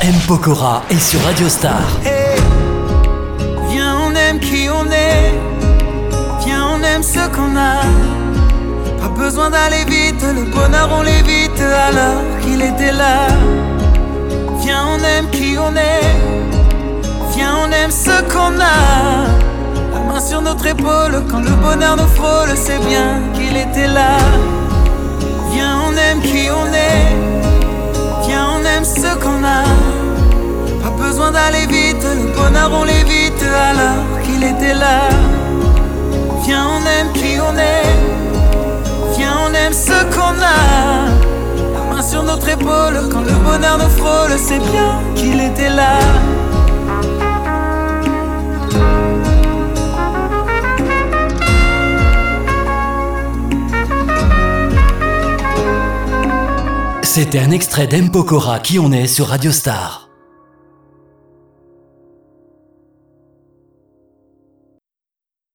M. Pokora est sur Radio Star. Hey, viens, on aime qui on est. Viens, on aime ce qu'on a. Pas besoin d'aller vite, le bonheur on l'évite alors qu'il était là. Viens, on aime qui on est. Viens, on aime ce qu'on a. La main sur notre épaule quand le bonheur nous frôle, c'est bien qu'il était là. Viens, on aime qui on est. Viens, on aime ce qu'on a. Pas besoin d'aller vite, le bonheur on l'évite alors qu'il était là. Viens, on aime qui on est. Viens, on aime ce qu'on a. La main sur notre épaule quand le bonheur nous frôle, c'est bien qu'il était là. C'était un extrait d'M. Pokora qui on est sur Radio Star.